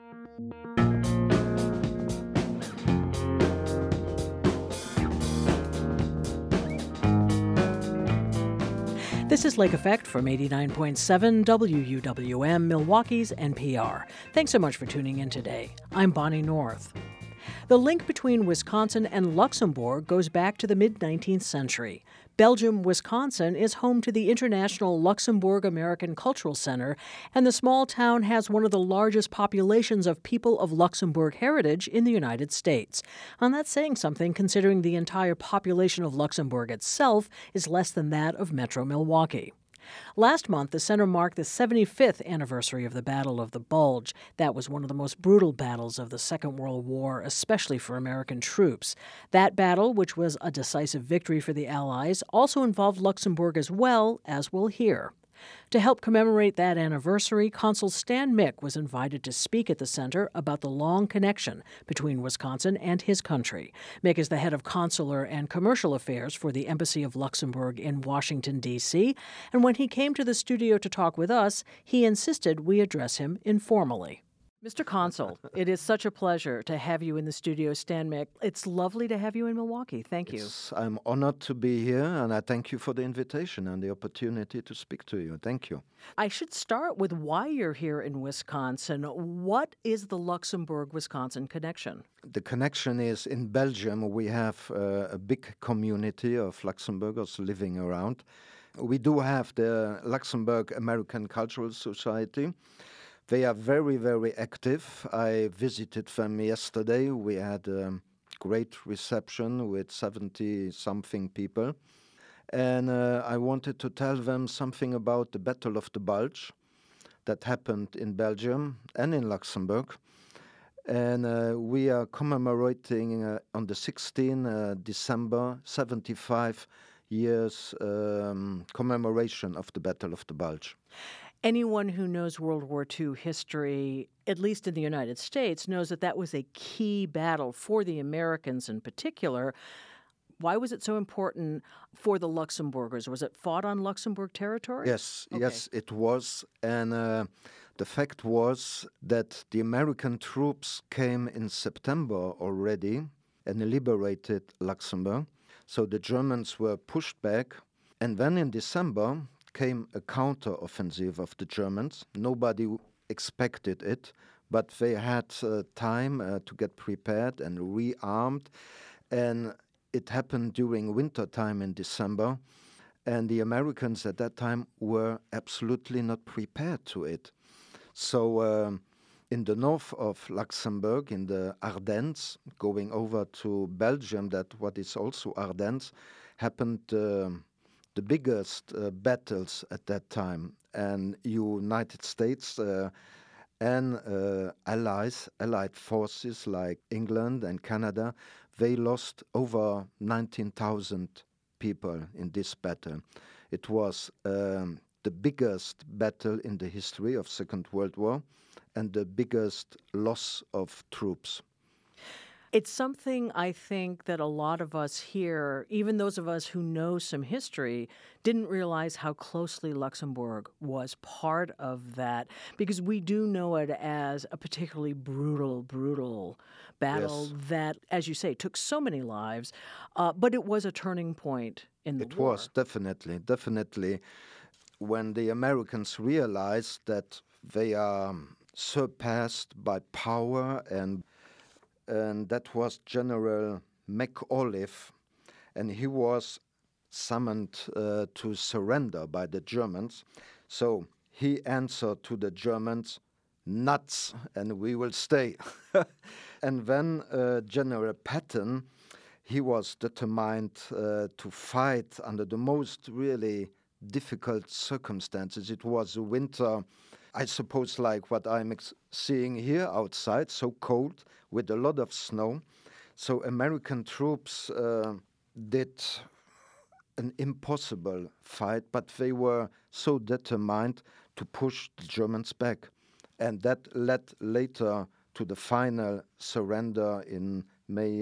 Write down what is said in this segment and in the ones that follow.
This is Lake Effect from 89.7 WUWM, Milwaukee's NPR. Thanks so much for tuning in today. I'm Bonnie North. The link between Wisconsin and Luxembourg goes back to the mid-19th century. Belgium, Wisconsin is home to the International Luxembourg American Cultural Center, and the small town has one of the largest populations of people of Luxembourg heritage in the United States. And that's saying something considering the entire population of Luxembourg itself is less than that of Metro Milwaukee. Last month, the center marked the 75th anniversary of the Battle of the Bulge. That was one of the most brutal battles of the Second World War, especially for American troops. That battle, which was a decisive victory for the Allies, also involved Luxembourg as well, as we'll hear. To help commemorate that anniversary, Consul Stan Mick was invited to speak at the center about the long connection between Wisconsin and his country. Mick is the head of consular and commercial affairs for the Embassy of Luxembourg in Washington, D.C., and when he came to the studio to talk with us, he insisted we address him informally. Mr. Consul, it is such a pleasure to have you in the studio, Stan Mick. It's lovely to have you in Milwaukee. Thank you. I'm honored to be here, and I thank you for the invitation and the opportunity to speak to you. Thank you. I should start with why you're here in Wisconsin. What is the Luxembourg-Wisconsin connection? The connection is in Belgium. We have a big community of Luxembourgers living around. We do have the Luxembourg American Cultural Society. They are very, very active. I visited them yesterday. We had a great reception with 70-something people. And I wanted to tell them something about the Battle of the Bulge that happened in Belgium and in Luxembourg. And we are commemorating on the 16th December, 75 years commemoration of the Battle of the Bulge. Anyone who knows World War II history, at least in the United States, knows that that was a key battle for the Americans in particular. Why was it so important for the Luxembourgers? Was it fought on Luxembourg territory? Yes, yes, it was. And the fact was that the American troops came in September already and liberated Luxembourg. So the Germans were pushed back. And then in December came a counter-offensive of the Germans. Nobody expected it, but they had time to get prepared and rearmed. And it happened during winter time in December. And the Americans at that time were absolutely not prepared to it. So in the north of Luxembourg, in the Ardennes, going over to Belgium, that what is also Ardennes, happened the biggest battles at that time, and United States and allied forces like England and Canada, they lost over 19,000 people in this battle. It was the biggest battle in the history of Second World War and the biggest loss of troops. It's something I think that a lot of us here, even those of us who know some history, didn't realize how closely Luxembourg was part of that, because we do know it as a particularly brutal battle that, as you say, took so many lives, but it was a turning point in the war. It was, definitely. When the Americans realized that they are surpassed by power, and that was General McAuliffe, and he was summoned to surrender by the Germans. So he answered to the Germans, "Nuts, and we will stay." And then General Patton, he was determined to fight under the most really difficult circumstances. It was a winter, I suppose, like what I'm seeing here outside, so cold with a lot of snow. So American troops did an impossible fight, but they were so determined to push the Germans back. And that led later to the final surrender in May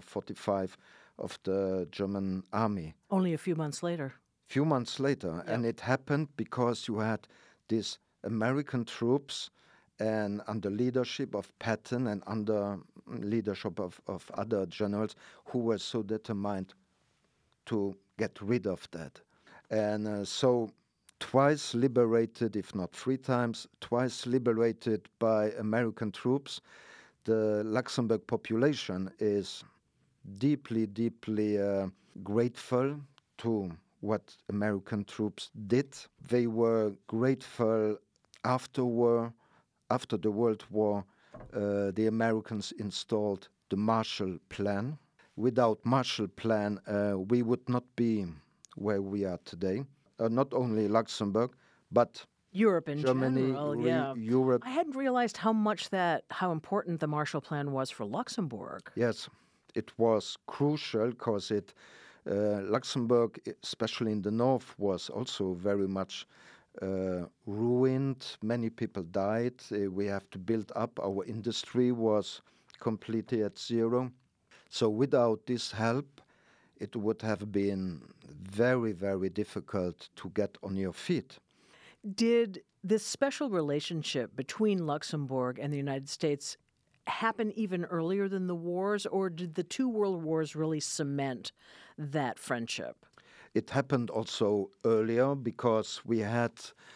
45 of the German army. Only a few months later. And it happened because you had these American troops and under leadership of Patton and under leadership of other generals who were so determined to get rid of that. And so twice liberated, if not three times, twice liberated by American troops, the Luxembourg population is deeply, deeply grateful to what American troops did. They were grateful after the World War. The Americans installed the Marshall Plan. Without Marshall Plan, we would not be where we are today. Not only Luxembourg, but Europe in Germany, general, yeah. Europe. I hadn't realized how important the Marshall Plan was for Luxembourg. Yes, it was crucial because Luxembourg, especially in the north, was also very much ruined. Many people died. We have to build up. Our industry was completely at zero. So without this help, it would have been very, very difficult to get on your feet. Did this special relationship between Luxembourg and the United States happen even earlier than the wars, or did the two world wars really cement that friendship? It happened also earlier because we had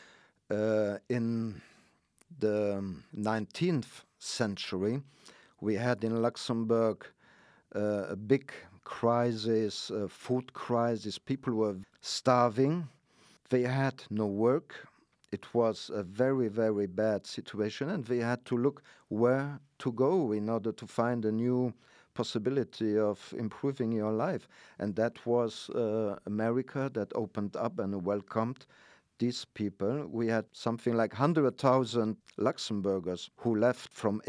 in the 19th century, we had in Luxembourg a big crisis, food crisis. People were starving. They had no work. It was a very, very bad situation, and they had to look where to go in order to find a new possibility of improving your life. And that was America that opened up and welcomed these people. We had something like 100,000 Luxembourgers who left from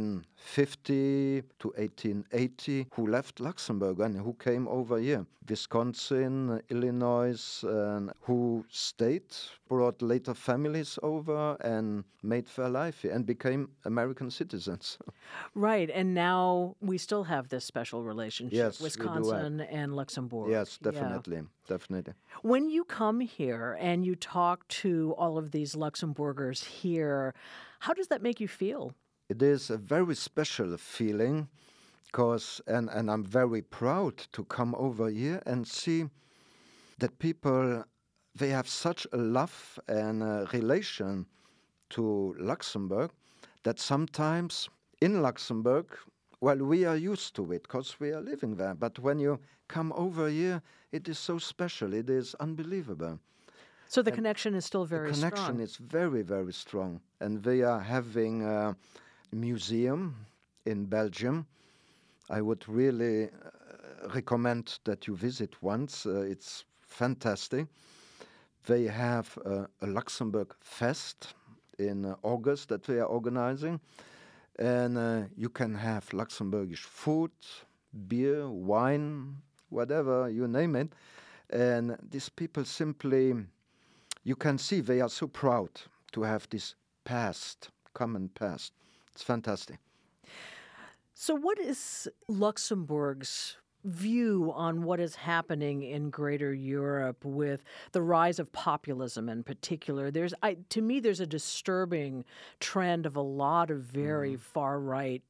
1850 to 1880, who left Luxembourg and who came over here. Wisconsin, Illinois, and who stayed, brought later families over and made their life here and became American citizens. Right, and now we still have this special relationship, Yes, Wisconsin and Luxembourg. Yes, definitely, definitely. When you come here and you talk to all of these Luxembourgers here, how does that make you feel? It is a very special feeling because, and I'm very proud to come over here and see that people, they have such a love and a relation to Luxembourg that sometimes in Luxembourg, well, we are used to it because we are living there. But when you come over here, it is so special. It is unbelievable. So the connection is still very strong. The connection is very, very strong. And we are having a museum in Belgium. I would really recommend that you visit once. It's fantastic. They have a Luxembourg Fest in August that they are organizing. And you can have Luxembourgish food, beer, wine, whatever, you name it. And these people simply, you can see they are so proud to have this past, common past. It's fantastic. So what is Luxembourg's view on what is happening in Greater Europe with the rise of populism in particular? To me, there's a disturbing trend of a lot of very far-right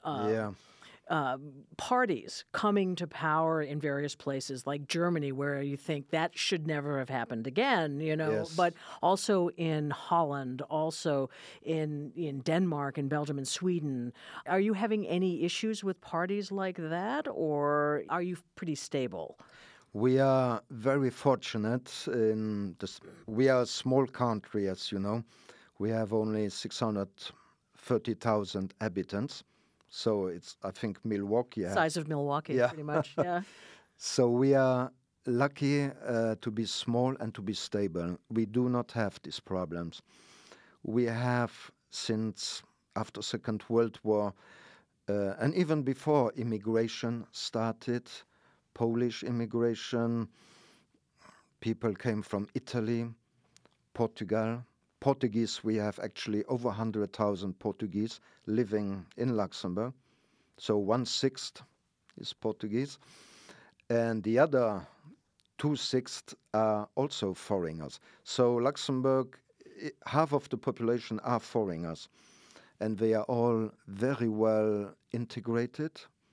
parties coming to power in various places like Germany, where you think that should never have happened again, Yes. but also in Holland, also in Denmark and Belgium and Sweden. Are you having any issues with parties like that, or are you pretty stable? We are very fortunate in this. We are a small country, as you know. We have only 630,000 inhabitants. So it's, I think, Milwaukee. Size of Milwaukee, pretty much, yeah. So we are lucky to be small and to be stable. We do not have these problems. We have, since after Second World War, and even before immigration started, Polish immigration, people came from Italy, Portugal. Portuguese, we have actually over 100,000 Portuguese living in Luxembourg. So 1/6 is Portuguese. And the other 2/6 are also foreigners. So Luxembourg, half of the population are foreigners. and they are all very well integrated.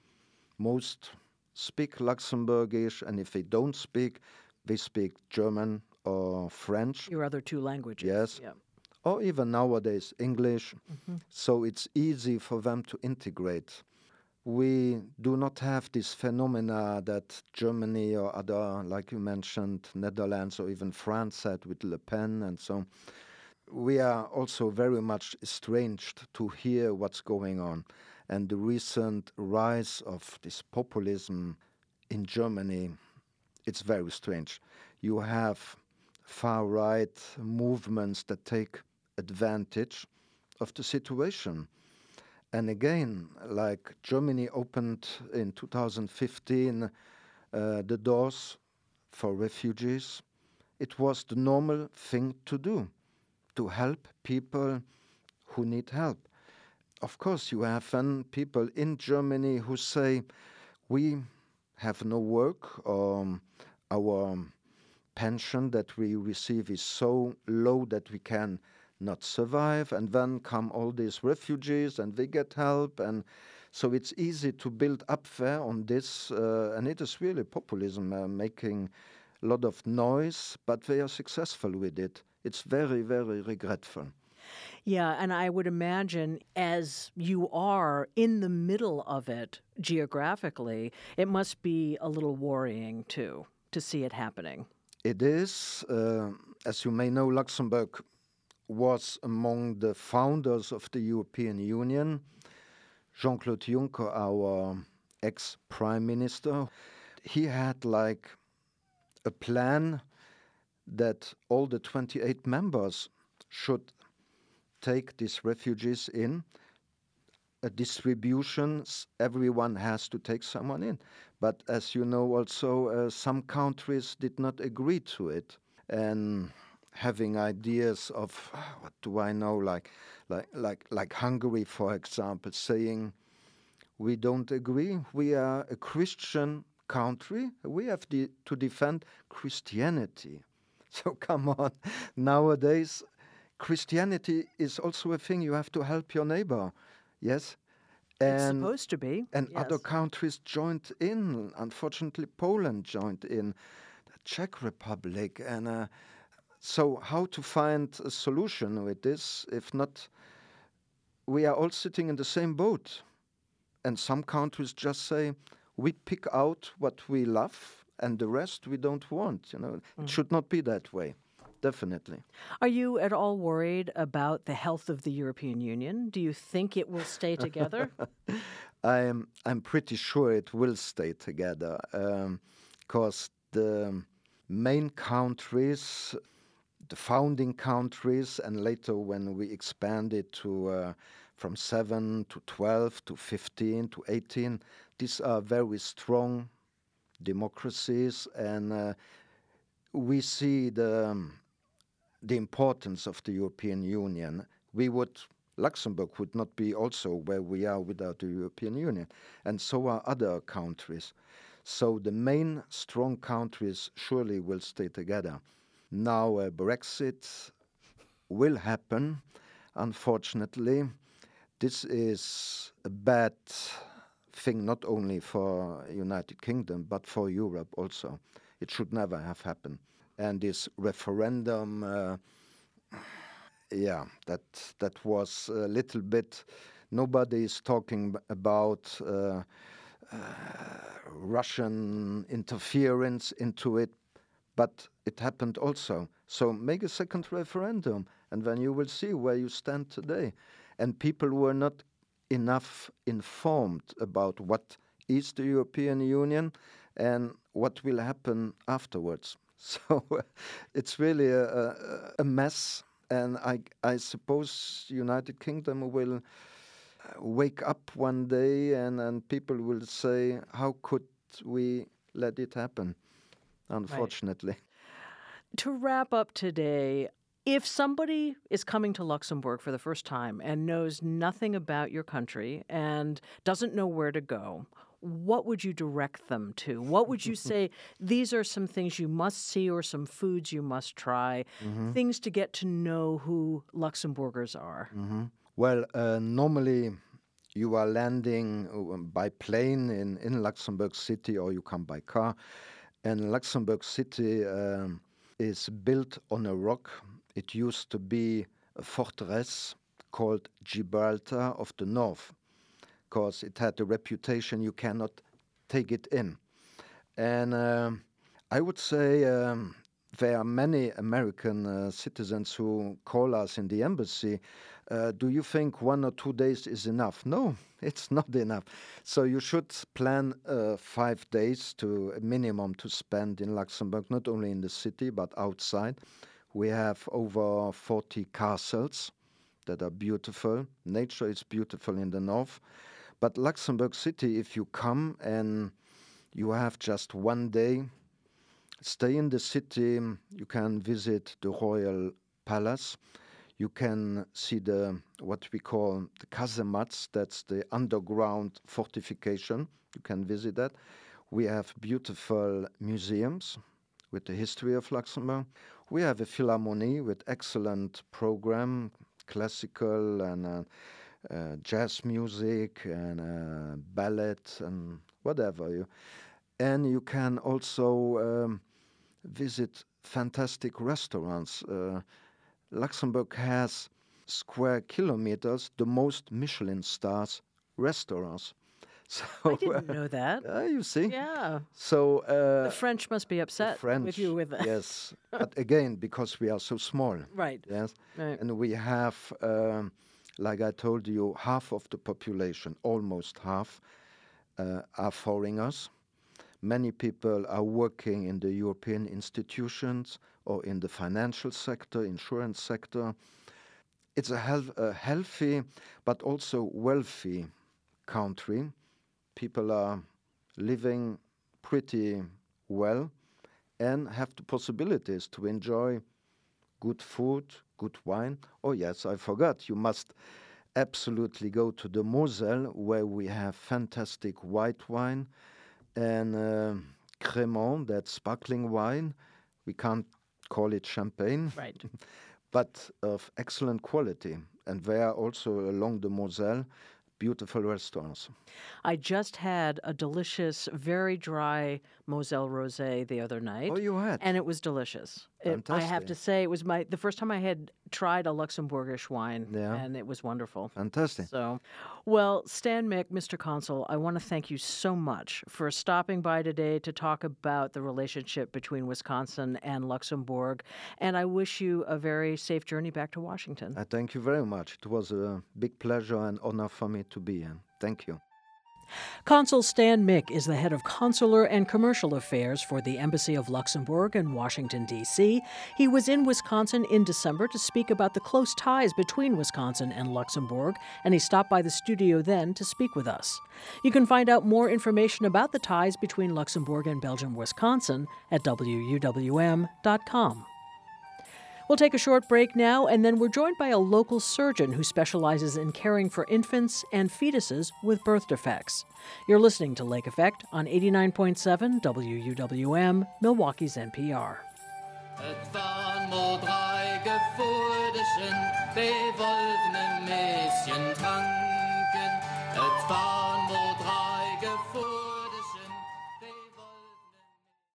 Most speak Luxembourgish, and if they don't speak, they speak German or French. Your other two languages. Yes. Yeah. Or even nowadays English. So it's easy for them to integrate. We do not have this phenomena that Germany or other, like you mentioned, Netherlands or even France had with Le Pen and so on. We are also very much estranged to hear what's going on. And the recent rise of this populism in Germany, it's very strange. You have far-right movements that take advantage of the situation. And again, like Germany opened in 2015 the doors for refugees, it was the normal thing to do, to help people who need help. Of course, you have then people in Germany who say, we have no work, or our pension that we receive is so low that we can not survive, and then come all these refugees and they get help, and so it's easy to build up there on this, and it is really populism making a lot of noise, but they are successful with it. It's very, very regretful. Yeah, and I would imagine as you are in the middle of it geographically, it must be a little worrying too, to see it happening. It is. As you may know, Luxembourg was among the founders of the European Union. Jean-Claude Juncker, our ex-prime minister, he had like a plan that all the 28 members should take these refugees in. A distribution, everyone has to take someone in. But as you know also, some countries did not agree to it. And having ideas of, what do I know, like Hungary, for example, saying, we don't agree, we are a Christian country, we have to defend Christianity. So come on, nowadays Christianity is also a thing, you have to help your neighbor, yes? It's supposed to be. And yes. Other countries joined in. Unfortunately, Poland joined in, the Czech Republic, and so how to find a solution with this? If not, we are all sitting in the same boat. And some countries just say, we pick out what we love and the rest we don't want. It should not be that way. Definitely. Are you at all worried about the health of the European Union? Do you think it will stay together? I'm pretty sure it will stay together, because the main countries, the founding countries, and later when we expanded to from 7 to 12 to 15 to 18, these are very strong democracies, and we see the importance of the European Union. Luxembourg would not be also where we are without the European Union, and so are other countries. So the main strong countries surely will stay together. Now Brexit will happen, unfortunately. This is a bad thing not only for United Kingdom but for Europe also. It should never have happened. And this referendum, that was a little bit. Nobody is talking about Russian interference into it, but it happened also. So make a second referendum, and then you will see where you stand today. And people were not enough informed about what is the European Union and what will happen afterwards. So it's really a mess, and I suppose United Kingdom will wake up one day and people will say, how could we let it happen, unfortunately. Right. To wrap up today, if somebody is coming to Luxembourg for the first time and knows nothing about your country and doesn't know where to go, what would you direct them to? What would you say, these are some things you must see or some foods you must try, things to get to know who Luxembourgers are? Well, normally you are landing by plane in Luxembourg City, or you come by car. And Luxembourg City is built on a rock. It used to be a fortress called Gibraltar of the North, because it had a reputation you cannot take it in. And I would say there are many American citizens who call us in the embassy. Do you think 1 or 2 days is enough? No, it's not enough. So you should plan 5 days to a minimum to spend in Luxembourg, not only in the city but outside. We have over 40 castles that are beautiful. Nature is beautiful in the north. But Luxembourg City, if you come and you have just 1 day, stay in the city, you can visit the Royal Palace. You can see what we call the casemates, that's the underground fortification. You can visit that. We have beautiful museums with the history of Luxembourg. We have a philharmonie with excellent program, classical and jazz music and ballet and whatever. And you can also visit fantastic restaurants. Luxembourg has square kilometers the most Michelin stars restaurants. So I didn't know that. You see? Yeah. So the French must be upset with you with that. Yes. But again, because we are so small. Right. Yes. Right. And we have, like I told you, half of the population, almost half, are foreigners. Many people are working in the European institutions or in the financial sector, insurance sector. It's a healthy but also wealthy country. People are living pretty well and have the possibilities to enjoy good food, good wine. Oh yes, I forgot, you must absolutely go to the Moselle, where we have fantastic white wine, and Crémant, that's sparkling wine. We can't call it champagne, right? But of excellent quality. And there are also along the Moselle beautiful restaurants. I just had a delicious, very dry Moselle Rosé the other night. Oh, you had? And it was delicious. I have to say, it was the first time I had tried a Luxembourgish wine, and it was wonderful. Fantastic. So, well, Stan Mick, Mr. Consul, I want to thank you so much for stopping by today to talk about the relationship between Wisconsin and Luxembourg, and I wish you a very safe journey back to Washington. Thank you very much. It was a big pleasure and honor for me to be here. Thank you. Consul Stan Mick is the head of consular and commercial affairs for the Embassy of Luxembourg in Washington, D.C. He was in Wisconsin in December to speak about the close ties between Wisconsin and Luxembourg, and he stopped by the studio then to speak with us. You can find out more information about the ties between Luxembourg and Belgium-Wisconsin at WUWM.com. We'll take a short break now, and then we're joined by a local surgeon who specializes in caring for infants and fetuses with birth defects. You're listening to Lake Effect on 89.7 WUWM, Milwaukee's NPR. Het waren maar 3 gevoelischen, bewollene Mäschen tranken. Het war